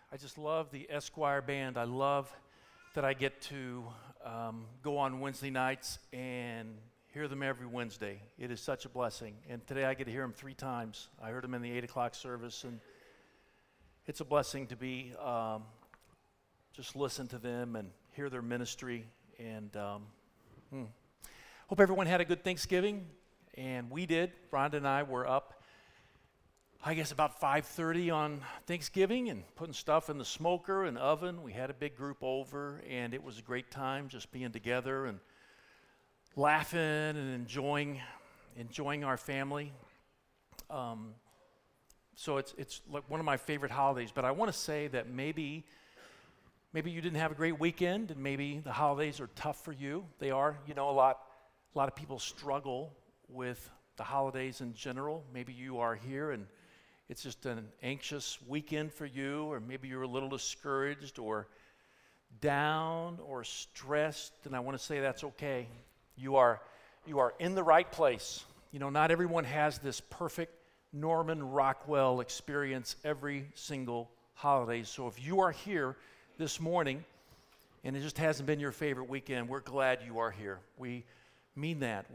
I just love the Esquire Band. I love that I get to go on Wednesday nights and hear them every Wednesday. It is such a blessing. And today I get to hear them 3 times. I heard them in the 8 o'clock service, and it's a blessing to be just listen to them and hear their ministry. And hope everyone had a good Thanksgiving, and we did. Rhonda and I were up, I guess, about 5:30 on Thanksgiving and putting stuff in the smoker and oven. We had a big group over, and it was a great time just being together and laughing and enjoying our family. So it's like one of my favorite holidays. But I want to say that maybe you didn't have a great weekend, and maybe the holidays are tough for you. They are. You know, a lot of people struggle with the holidays in general. Maybe you are here and it's just an anxious weekend for you, or maybe you're a little discouraged or down or stressed, and I want to say that's okay. You are in the right place. You know, not everyone has this perfect Norman Rockwell experience every single holiday. So if you are here this morning and it just hasn't been your favorite weekend, we're glad you are here. We mean that.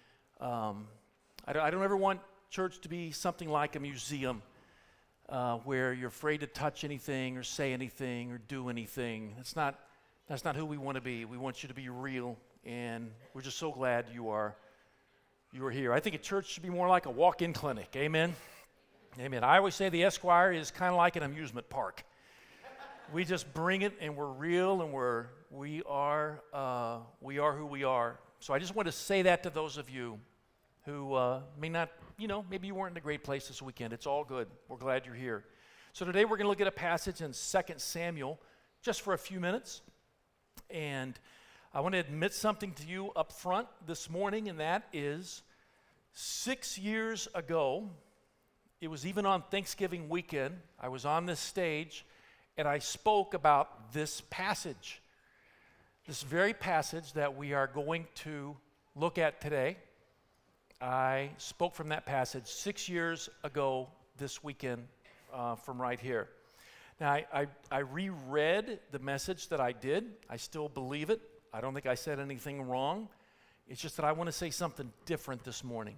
I don't ever want church to be something like a museum where you're afraid to touch anything or say anything or do anything. That's not who we want to be. We want you to be real, and we're just so glad you are here. I think a church should be more like a walk-in clinic. Amen? Amen. I always say the Esquire is kind of like an amusement park. We just bring it, and we're real, and we are who we are. So I just want to say that to those of you who may not, maybe you weren't in a great place this weekend. It's all good. We're glad you're here. So today we're going to look at a passage in 2 Samuel just for a few minutes. And I want to admit something to you up front this morning, and that is 6 years ago, it was even on Thanksgiving weekend, I was on this stage, and I spoke about this passage. This very passage that we are going to look at today. I spoke from that passage 6 years ago this weekend from right here. Now, I reread the message that I did. I still believe it. I don't think I said anything wrong. It's just that I want to say something different this morning.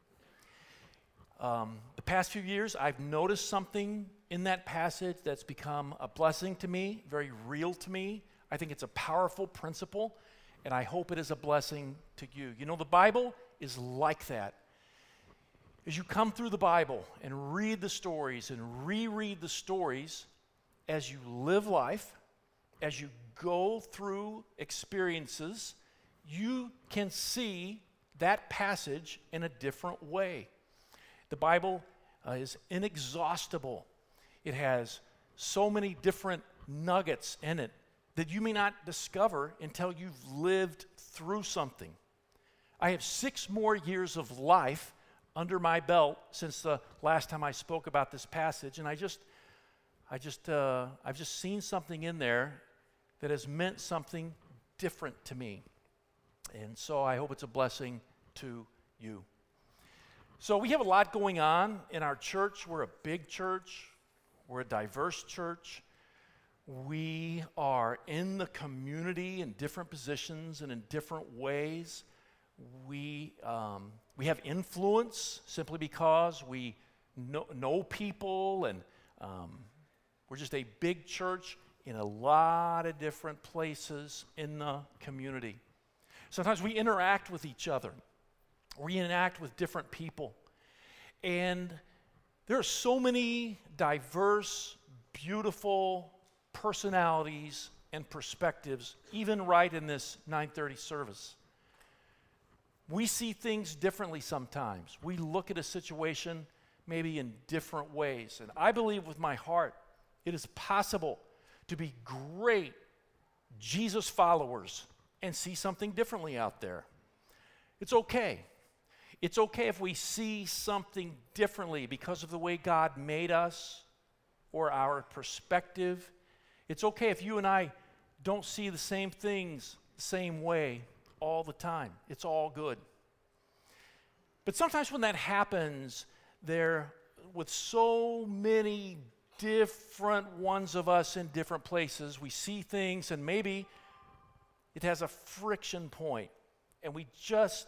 The past few years, I've noticed something in that passage that's become a blessing to me, very real to me. I think it's a powerful principle, and I hope it is a blessing to you. You know, the Bible is like that. As you come through the Bible and read the stories and reread the stories, as you live life, as you go through experiences, you can see that passage in a different way. The Bible is inexhaustible. It has so many different nuggets in it that you may not discover until you've lived through something. I have 6 more years of life under my belt since the last time I spoke about this passage, and I've just seen something in there that has meant something different to me. And so I hope it's a blessing to you. So we have a lot going on in our church. We're a big church. We're a diverse church. We are in the community in different positions and in different ways. We have influence simply because we know people, and we're just a big church in a lot of different places in the community. Sometimes we interact with each other. We interact with different people. And there are so many diverse, beautiful personalities and perspectives, even right in this 9:30 service. We see things differently sometimes. We look at a situation maybe in different ways. And I believe with my heart it is possible to be great Jesus followers and see something differently out there. It's okay. It's okay if we see something differently because of the way God made us or our perspective. It's okay if you and I don't see the same things the same way all the time. It's all good. But sometimes when that happens, with so many different ones of us in different places. We see things and maybe it has a friction point and we just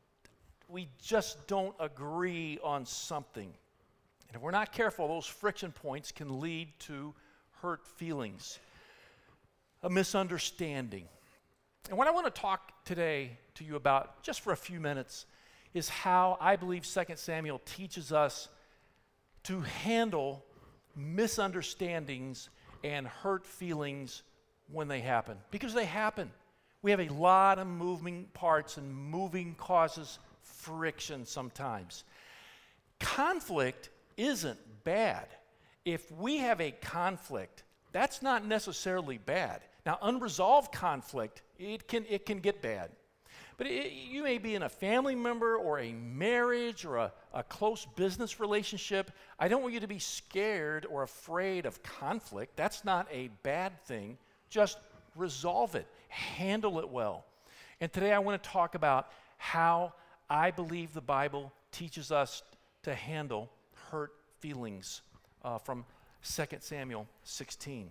don't agree on something. And if we're not careful, those friction points can lead to hurt feelings, a misunderstanding. And what I want to talk today to you about, just for a few minutes, is how I believe 2 Samuel teaches us to handle misunderstandings and hurt feelings when they happen. Because they happen. We have a lot of moving parts, and moving causes friction sometimes. Conflict isn't bad. If we have a conflict, that's not necessarily bad. Now, unresolved conflict, it can get bad. But you may be in a family member or a marriage or a close business relationship. I don't want you to be scared or afraid of conflict. That's not a bad thing. Just resolve it. Handle it well. And today I want to talk about how I believe the Bible teaches us to handle hurt feelings from 2 Samuel 16.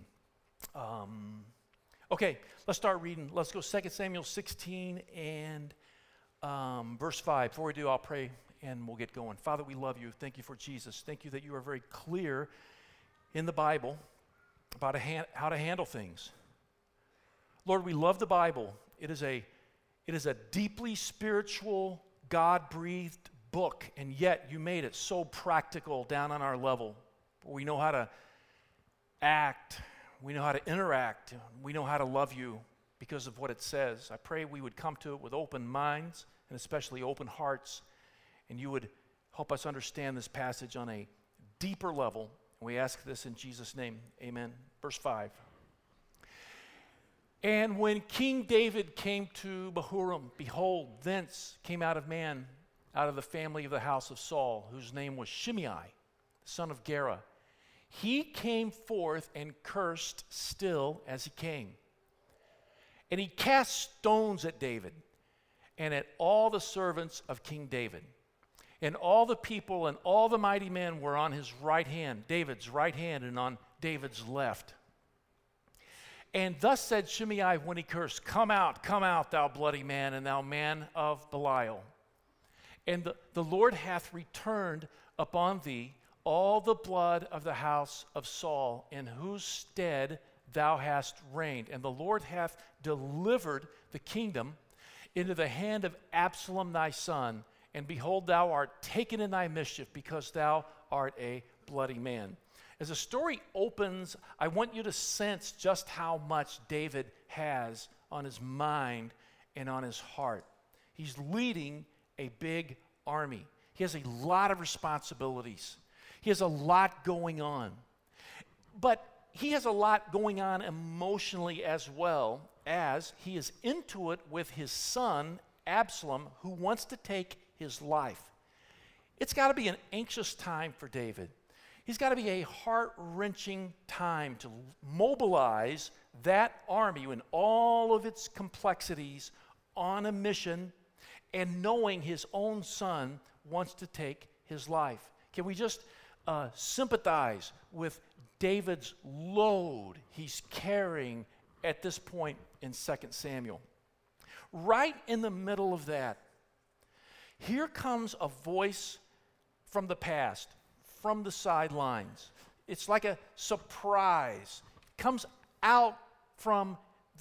Okay, let's start reading. Let's go 2 Samuel 16 and verse 5. Before we do, I'll pray and we'll get going. Father, we love you. Thank you for Jesus. Thank you that you are very clear in the Bible about how to handle things. Lord, we love the Bible. It is a deeply spiritual, God-breathed book, and yet you made it so practical down on our level. We know how to act. We know how to interact. We know how to love you because of what it says. I pray we would come to it with open minds and especially open hearts, and you would help us understand this passage on a deeper level. And we ask this in Jesus' name. Amen. Verse 5. And when King David came to Bahurim, behold, thence came out of the family of the house of Saul, whose name was Shimei, the son of Gera. He came forth and cursed still as he came. And he cast stones at David and at all the servants of King David. And all the people and all the mighty men were on his right hand, David's right hand, and on David's left. And thus said Shimei when he cursed, come out, thou bloody man, and thou man of Belial. And the Lord hath returned upon thee all the blood of the house of Saul, in whose stead thou hast reigned. And the Lord hath delivered the kingdom into the hand of Absalom thy son. And behold, thou art taken in thy mischief, because thou art a bloody man. As the story opens, I want you to sense just how much David has on his mind and on his heart. He's leading a big army. He has a lot of responsibilities. He has a lot going on. But he has a lot going on emotionally as well, as he is into it with his son, Absalom, who wants to take his life. It's got to be an anxious time for David. He's got to be a heart-wrenching time to mobilize that army in all of its complexities on a mission, and knowing his own son wants to take his life. Can we just sympathize with David's load he's carrying at this point in 2 Samuel? Right in the middle of that, here comes a voice from the past, from the sidelines. It's like a surprise. It comes out from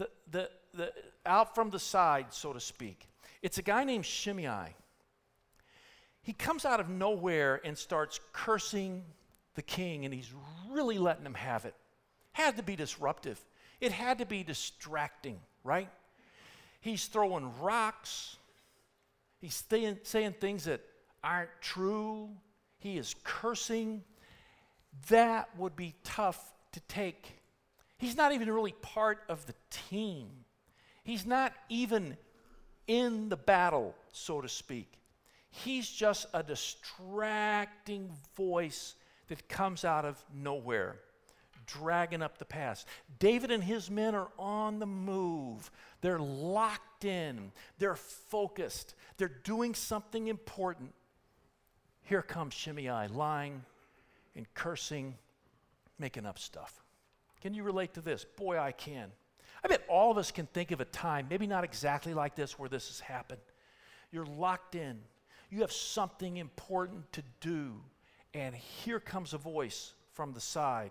the side, so to speak. It's a guy named Shimei. He comes out of nowhere and starts cursing the king, and he's really letting him have it. Had to be disruptive. It had to be distracting, right? He's throwing rocks. He's saying things that aren't true. He is cursing. That would be tough to take. He's not even really part of the team. He's not even in the battle, so to speak. He's just a distracting voice that comes out of nowhere, dragging up the past. David and his men are on the move. They're locked in. They're focused. They're doing something important. Here comes Shimei lying and cursing making up stuff. Can you relate to this? Boy, I can. I bet all of us can think of a time, maybe not exactly like this, where this has happened. You're locked in. You have something important to do, and here comes a voice from the side.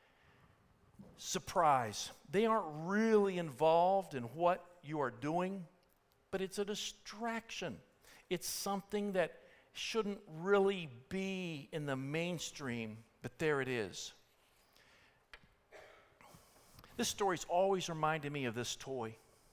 Surprise. They aren't really involved in what you are doing, but it's a distraction. It's something that shouldn't really be in the mainstream, but there it is. This story's always reminded me of this toy.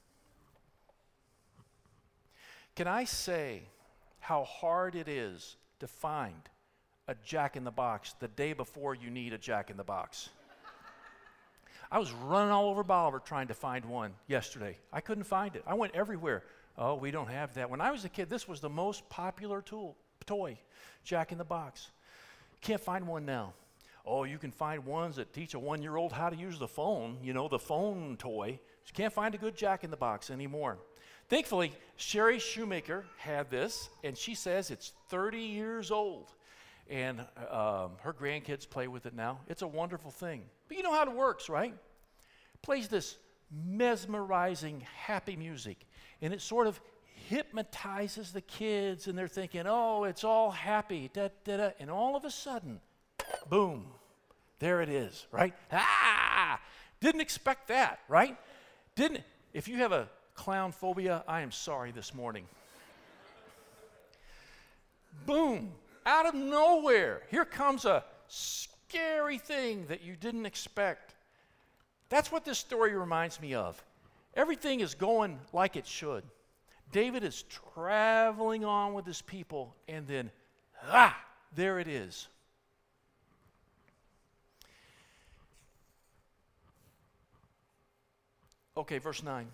Can I say how hard it is to find a Jack-in-the-Box the day before you need a Jack-in-the-Box? I was running all over Bolivar trying to find one yesterday. I couldn't find it. I went everywhere. Oh, we don't have that. When I was a kid, this was the most popular toy, Jack-in-the-Box. Can't find one now. Oh, you can find ones that teach a 1-year-old how to use the phone, the phone toy. You can't find a good Jack-in-the-Box anymore. Thankfully, Sherry Shoemaker had this, and she says it's 30 years old. And her grandkids play with it now. It's a wonderful thing. But you know how it works, right? It plays this mesmerizing, happy music, and it sort of hypnotizes the kids, and they're thinking, oh, it's all happy, da-da-da. And all of a sudden, boom, there it is, right? Ah! Didn't expect that, right? If you have a clown phobia, I am sorry this morning. Boom, out of nowhere, here comes a scary thing that you didn't expect. That's what this story reminds me of. Everything is going like it should. David is traveling on with his people, and then, there it is. Okay, verse 9.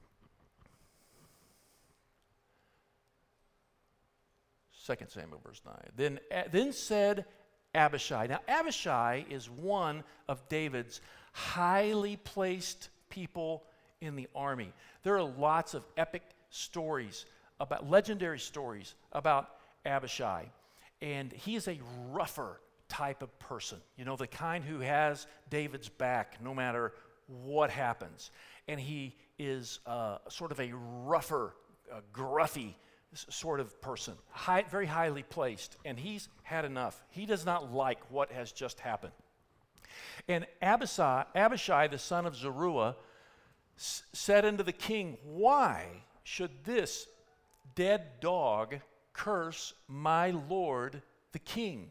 Second Samuel, verse 9. Then said Abishai. Now, Abishai is one of David's highly placed people in the army. There are lots of epic stories, legendary stories about Abishai. And he is a rougher type of person, the kind who has David's back no matter what happens. And he is sort of a rougher, gruffy sort of person, very highly placed, and he's had enough. He does not like what has just happened. And Abishai, the son of Zeruiah, said unto the king, why should this dead dog curse my lord the king?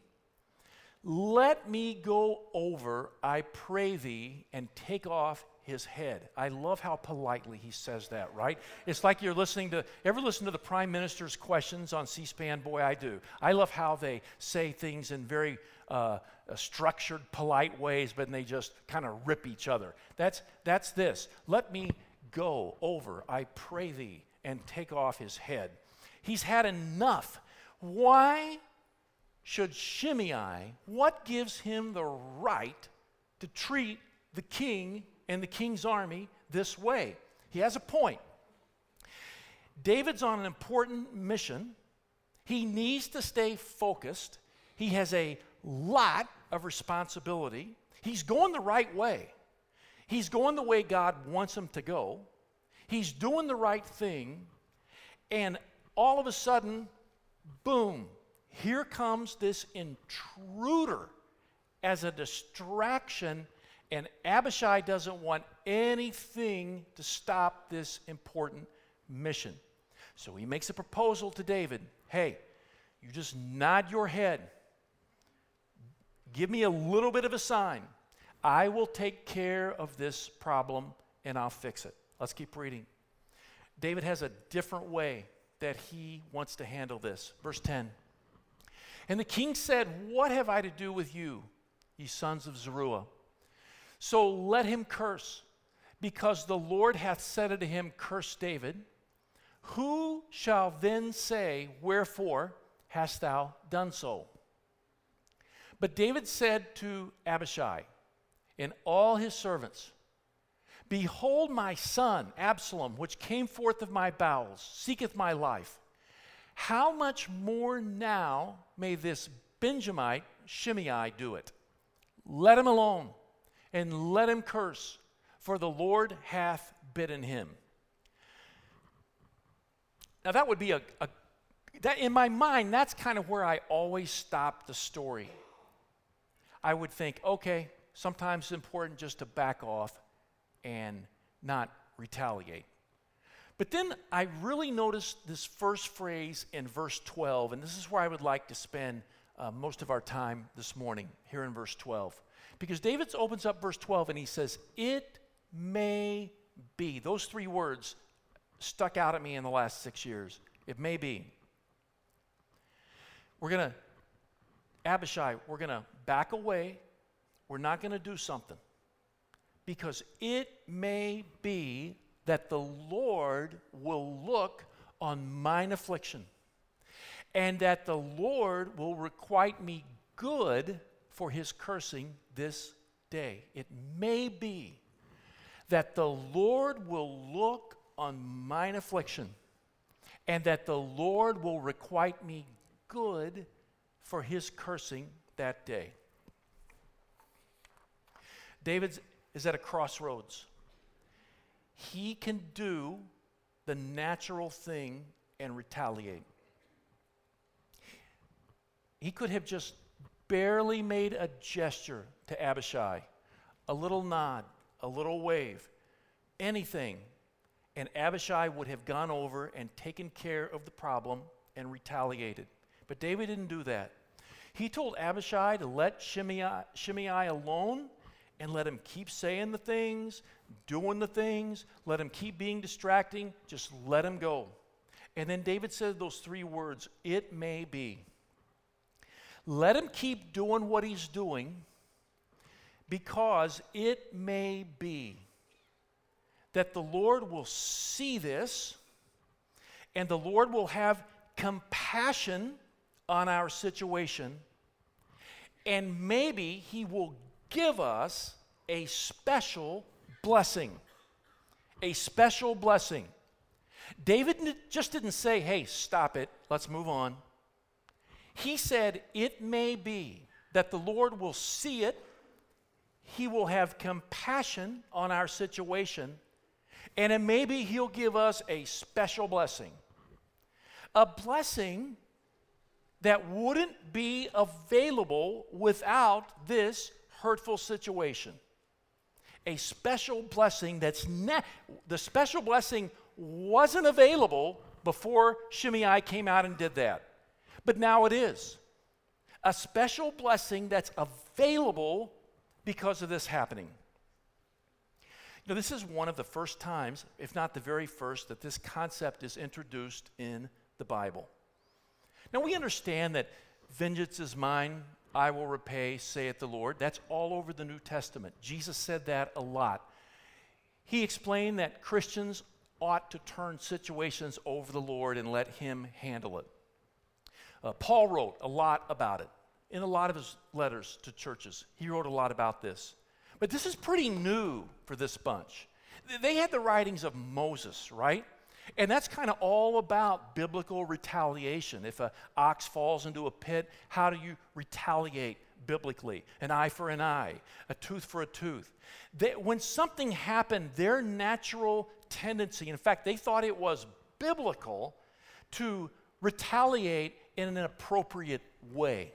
Let me go over, I pray thee, and take off his head. I love how politely he says that, right? It's like you're ever listen to the prime minister's questions on C-SPAN? Boy, I do. I love how they say things in very structured, polite ways, but they just kind of rip each other. That's this. Let me go over, I pray thee, and take off his head. He's had enough. Why should Shimei, what gives him the right to treat the king and the king's army this way? He has a point. David's on an important mission. He needs to stay focused. He has a lot of responsibility. He's going the right way. He's going the way God wants him to go. He's doing the right thing. And all of a sudden, boom, here comes this intruder as a distraction, and Abishai doesn't want anything to stop this important mission. So he makes a proposal to David. Hey, you just nod your head. Give me a little bit of a sign. I will take care of this problem, and I'll fix it. Let's keep reading. David has a different way that he wants to handle this. Verse 10. And the king said, what have I to do with you, ye sons of Zeruiah? So let him curse, because the Lord hath said unto him, curse David. Who shall then say, wherefore hast thou done so? But David said to Abishai and all his servants, behold, my son Absalom, which came forth of my bowels, seeketh my life. How much more now may this Benjamite Shimei do it? Let him alone, and let him curse, for the Lord hath bidden him. Now that would be that in my mind, that's kind of where I always stop the story. I would think, okay, sometimes it's important just to back off and not retaliate. But then I really noticed this first phrase in verse 12, and this is where I would like to spend most of our time this morning, here in verse 12. Because David opens up verse 12 and he says, it may be. Those three words stuck out at me in the last 6 years. It may be. Abishai, we're going to back away. We're not going to do something. Because it may be that the Lord will look on mine affliction, and that the Lord will requite me good for his cursing this day. It may be that the Lord will look on mine affliction, and that the Lord will requite me good for his cursing that day. David is at a crossroads. He can do the natural thing and retaliate. He could have just barely made a gesture to Abishai, a little nod, a little wave, anything, and Abishai would have gone over and taken care of the problem and retaliated. But David didn't do that. He told Abishai to let Shimei alone and let him keep saying the things, doing the things, let him keep being distracting, just let him go. And then David said those three words, it may be. Let him keep doing what he's doing, because it may be that the Lord will see this, and the Lord will have compassion on our situation, and maybe he will give us a special blessing. A special blessing. David just didn't say, hey, stop it, let's move on. He said, it may be that the Lord will see it, he will have compassion on our situation, and it maybe he'll give us a special blessing. A blessing that wouldn't be available without this hurtful situation. A special blessing the special blessing wasn't available before Shimei came out and did that. But now it is. A special blessing that's available because of this happening. You know, this is one of the first times, if not the very first, that this concept is introduced in the Bible. Now we understand that vengeance is mine, I will repay, saith the Lord. That's all over the New Testament. Jesus said that a lot. He explained that Christians ought to turn situations over to the Lord and let him handle it. Paul wrote a lot about it in a lot of his letters to churches. He wrote a lot about this. But this is pretty new for this bunch. They had the writings of Moses, right? And that's kind of all about biblical retaliation. If an ox falls into a pit, how do you retaliate biblically? An eye for an eye, a tooth for a tooth. When something happened, their natural tendency, in fact, they thought it was biblical to retaliate in an appropriate way.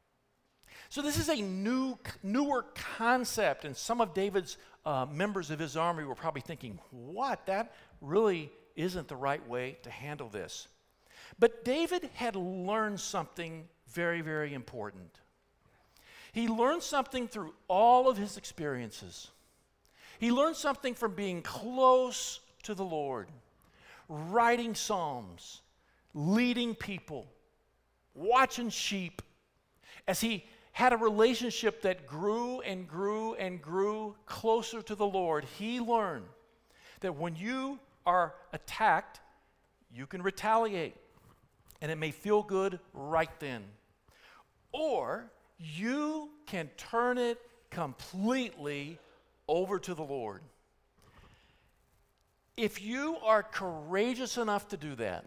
So this is a newer concept, and some of David's members of his army were probably thinking, what? That really isn't the right way to handle this. But David had learned something very, very important. He learned something through all of his experiences. He learned something from being close to the Lord, writing psalms, leading people, watching sheep. As he had a relationship that grew and grew and grew closer to the Lord, he learned that when you are attacked, you can retaliate, and it may feel good right then. Or you can turn it completely over to the Lord. If you are courageous enough to do that,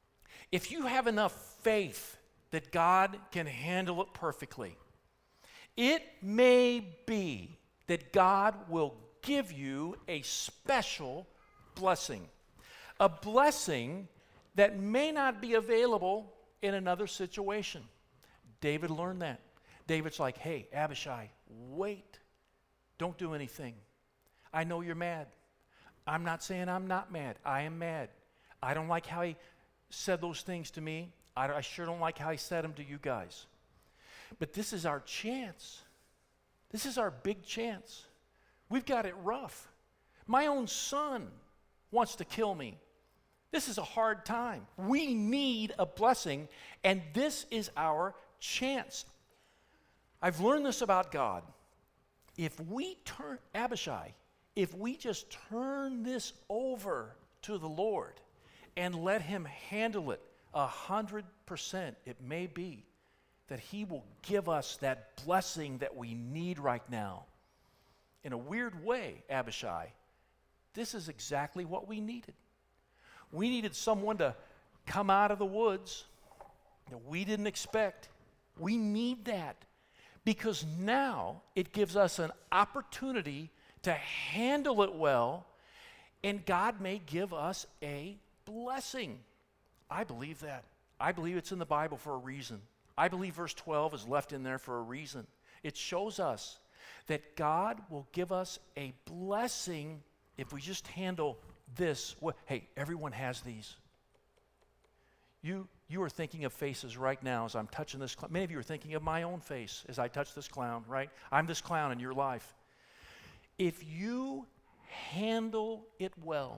if you have enough faith that God can handle it perfectly, It may be that God will give you a special blessing, a blessing that may not be available in another situation. David learned that. David's like, hey, Abishai, wait. Don't do anything. I know you're mad. I'm not saying I'm not mad. I am mad. I don't like how he said those things to me. I sure don't like how he said them to you guys. But this is our chance. This is our big chance. We've got it rough. My own son wants to kill me. This is a hard time. We need a blessing, and this is our chance. I've learned this about God. If we turn, Abishai, if we just turn this over to the Lord and let him handle it 100%, it may be that he will give us that blessing that we need right now. In a weird way, Abishai, this is exactly what we needed. We needed someone to come out of the woods that we didn't expect. We need that because now it gives us an opportunity to handle it well, and God may give us a blessing. I believe that. I believe it's in the Bible for a reason. I believe verse 12 is left in there for a reason. It shows us that God will give us a blessing if we just handle this. Hey, everyone has these. You are thinking of faces right now as I'm touching this clown. Many of you are thinking of my own face as I touch this clown, right? I'm this clown in your life. If you handle it well,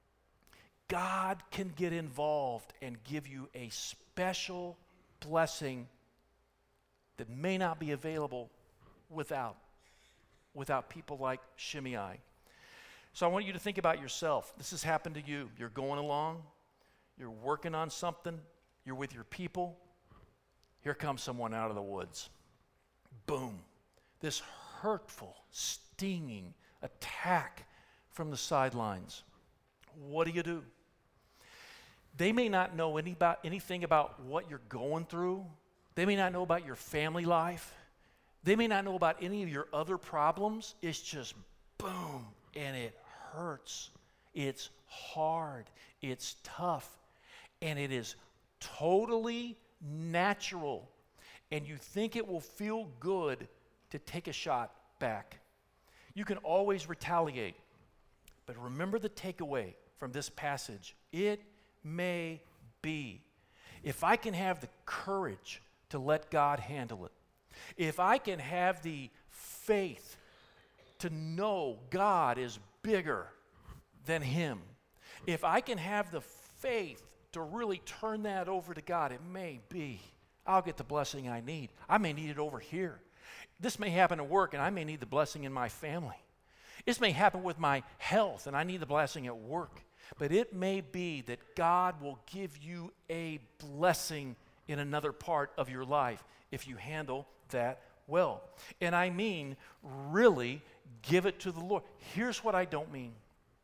God can get involved and give you a special blessing that may not be available without people like Shimei. So I want you to think about yourself. This has happened to you. You're going along. You're working on something. You're with your people. Here comes someone out of the woods. Boom. This hurtful, stinging attack from the sidelines. What do? They may not know anything about what you're going through. They may not know about your family life. They may not know about any of your other problems. It's just boom, and it hurts. It's hard. It's tough. And it is totally natural. And you think it will feel good to take a shot back. You can always retaliate. But remember the takeaway from this passage. It may be. If I can have the courage to let God handle it, if I can have the faith to know God is bigger than him, if I can have the faith to really turn that over to God, it may be I'll get the blessing I need. I may need it over here. This may happen at work, and I may need the blessing in my family. This may happen with my health, and I need the blessing at work. But it may be that God will give you a blessing in another part of your life if you handle that well. And I mean, really give it to the Lord. Here's what I don't mean.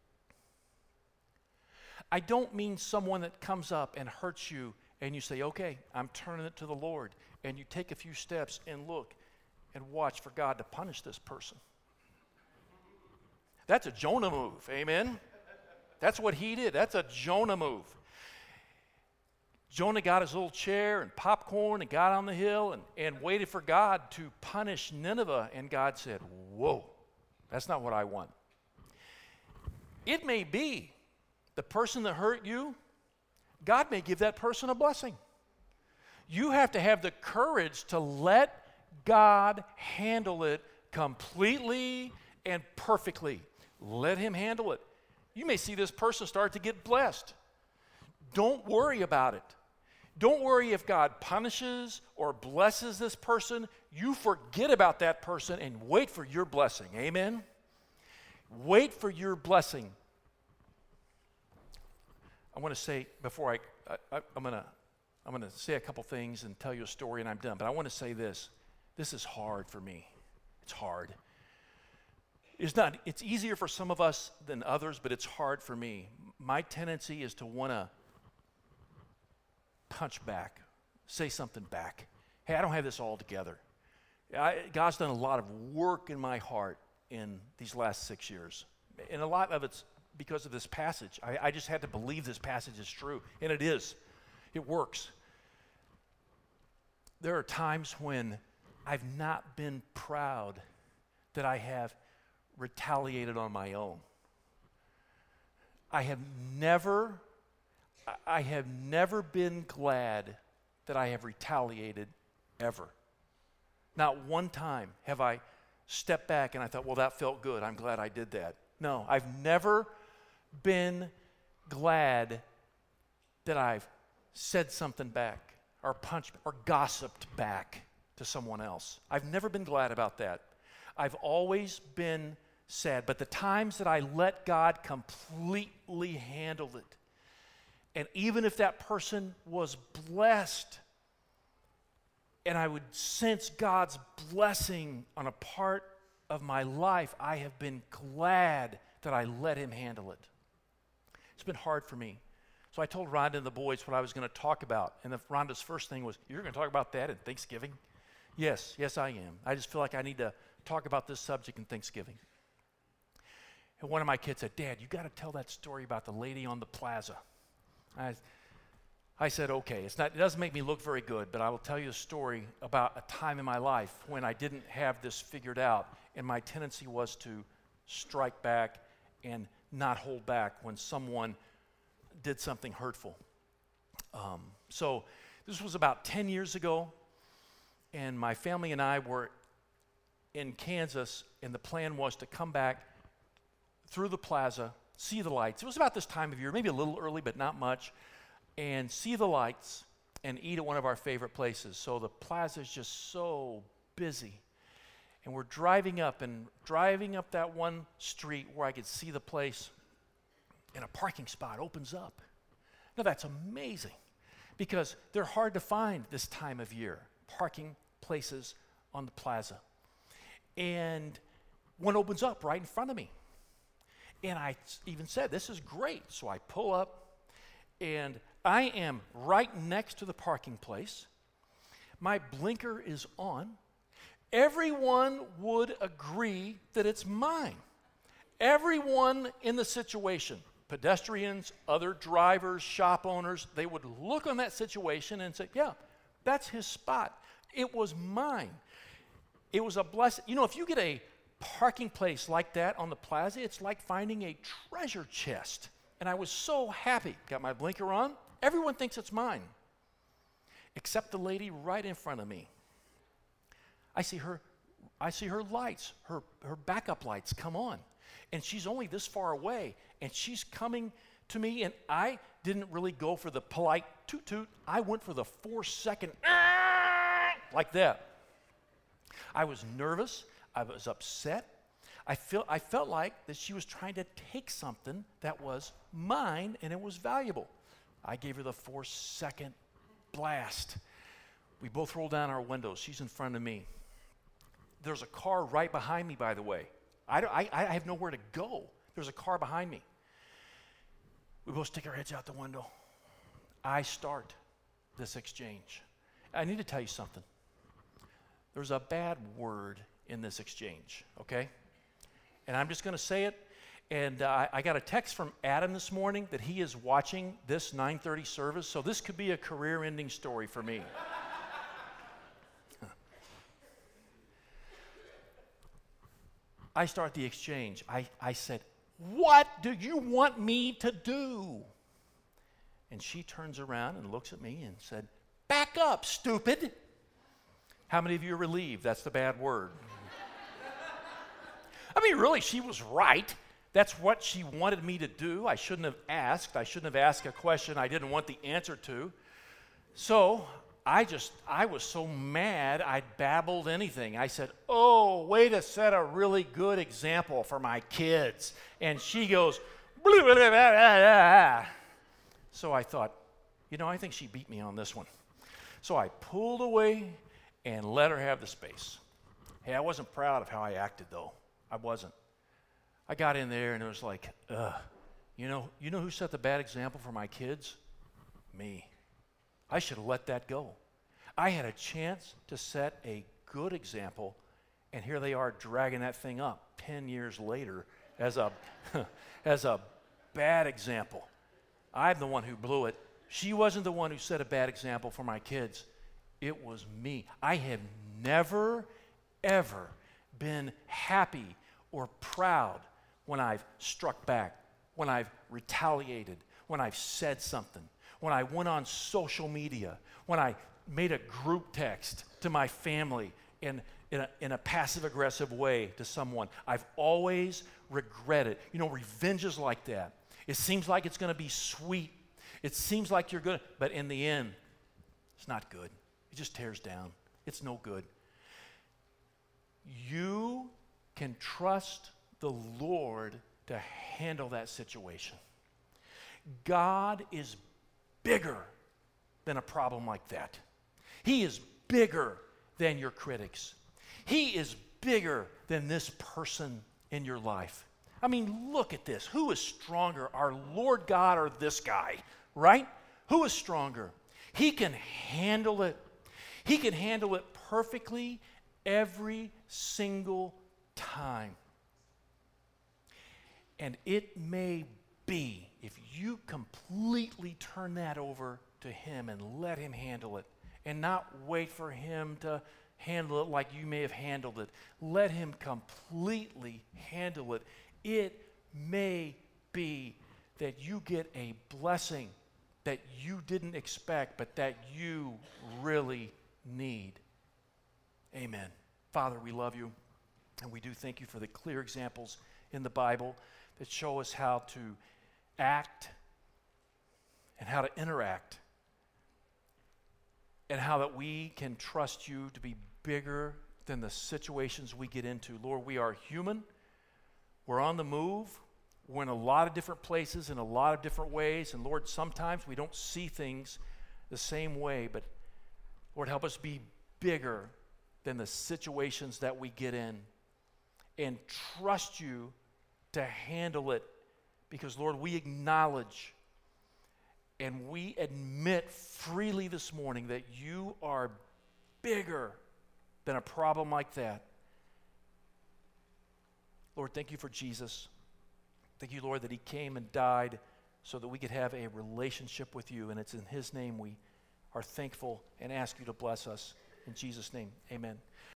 I don't mean someone that comes up and hurts you and you say, okay, I'm turning it to the Lord. And you take a few steps and look and watch for God to punish this person. That's a Jonah move, amen? That's what he did. That's a Jonah move. Jonah got his little chair and popcorn and got on the hill and waited for God to punish Nineveh. And God said, whoa, that's not what I want. It may be the person that hurt you, God may give that person a blessing. You have to have the courage to let God handle it completely and perfectly. Let him handle it. You may see this person start to get blessed. Don't worry about it. Don't worry if God punishes or blesses this person. You forget about that person and wait for your blessing. Amen? Wait for your blessing. I want to say, before I'm going to say a couple things and tell you a story and I'm done. But I want to say this. This is hard for me. It's hard. It's easier for some of us than others, but it's hard for me. My tendency is to want to punch back, say something back. Hey, I don't have this all together. God's done a lot of work in my heart in these last 6 years. And a lot of it's because of this passage. I just had to believe this passage is true, and it is. It works. There are times when I've not been proud that I have retaliated on my own. I have never been glad that I have retaliated ever. Not one time have I stepped back and I thought, well, that felt good. I'm glad I did that. No, I've never been glad that I've said something back or punched or gossiped back to someone else. I've never been glad about that. I've always been sad. But the times that I let God completely handle it, and even if that person was blessed, and I would sense God's blessing on a part of my life, I have been glad that I let him handle it. It's been hard for me. So I told Rhonda and the boys what I was going to talk about. And Rhonda's first thing was, you're going to talk about that at Thanksgiving? Yes, I am. I just feel like I need to talk about this subject in Thanksgiving. And one of my kids said, Dad, you got to tell that story about the lady on the plaza. I said, okay, it doesn't make me look very good, but I will tell you a story about a time in my life when I didn't have this figured out, and my tendency was to strike back and not hold back when someone did something hurtful. So this was about 10 years ago, and my family and I were in Kansas, and the plan was to come back through the plaza, see the lights. It was about this time of year, maybe a little early, but not much, and see the lights and eat at one of our favorite places. So the plaza is just so busy. And we're driving up that one street where I could see the place, and a parking spot opens up. Now that's amazing because they're hard to find this time of year, parking places on the plaza. And one opens up right in front of me. And I even said, this is great. So I pull up, and I am right next to the parking place. My blinker is on. Everyone would agree that it's mine. Everyone in the situation, pedestrians, other drivers, shop owners, they would look on that situation and say, yeah, that's his spot. It was mine. It was a blessing. You know, if you get a parking place like that on the plaza, it's like finding a treasure chest. And I was so happy. Got my blinker on. Everyone thinks it's mine, except the lady right in front of me. I see her lights, her backup lights come on. And she's only this far away, and she's coming to me, and I didn't really go for the polite toot-toot. I went for the 4-second like that. I was nervous. I was upset. I felt like that she was trying to take something that was mine, and it was valuable. I gave her the 4-second blast. We both rolled down our windows. She's in front of me. There's a car right behind me, by the way. I have nowhere to go. There's a car behind me. We both stick our heads out the window. I start this exchange. I need to tell you something. There's a bad word in this exchange, okay? And I'm just going to say it. And I got a text from Adam this morning that he is watching this 9:30 service, so this could be a career-ending story for me. I start the exchange. I said, what do you want me to do? And she turns around and looks at me and said, back up, stupid. How many of you are relieved? That's the bad word. I mean, really, she was right. That's what she wanted me to do. I shouldn't have asked. I shouldn't have asked a question I didn't want the answer to. So I was so mad I babbled anything. I said, oh, way to set a really good example for my kids. And she goes, blah, blah, blah, blah, blah. So I thought, I think she beat me on this one. So I pulled away and let her have the space. Hey, I wasn't proud of how I acted, though. I wasn't. I got in there and it was like, you know who set the bad example for my kids? Me. I should have let that go. I had a chance to set a good example, and here they are dragging that thing up 10 years later as a, as a bad example. I'm the one who blew it. She wasn't the one who set a bad example for my kids. It was me. I have never, ever been happy or proud when I've struck back, when I've retaliated, when I've said something, when I went on social media, when I made a group text to my family in a passive-aggressive way to someone. I've always regretted. You know, revenge is like that. It seems like it's going to be sweet. It seems like you're good, but in the end, it's not good. It just tears down. It's no good. You can trust the Lord to handle that situation. God is bigger than a problem like that. He is bigger than your critics. He is bigger than this person in your life. I mean, look at this. Who is stronger, our Lord God or this guy, right? Who is stronger? He can handle it. He can handle it perfectly every single time. And it may be, if you completely turn that over to Him and let Him handle it, and not wait for Him to handle it like you may have handled it, let Him completely handle it. It may be that you get a blessing that you didn't expect, but that you really need. Amen. Father, we love you, and we do thank you for the clear examples in the Bible that show us how to act and how to interact, and how that we can trust you to be bigger than the situations we get into. Lord, we are human. We're on the move. We're in a lot of different places in a lot of different ways. And Lord, sometimes we don't see things the same way. But Lord, help us be bigger than the situations that we get in, and trust you to handle it. Because Lord, we acknowledge and we admit freely this morning that you are bigger than a problem like that. Lord, thank you for Jesus. Thank you, Lord, that He came and died so that we could have a relationship with you. And it's in His name we are thankful and ask you to bless us. In Jesus' name, amen.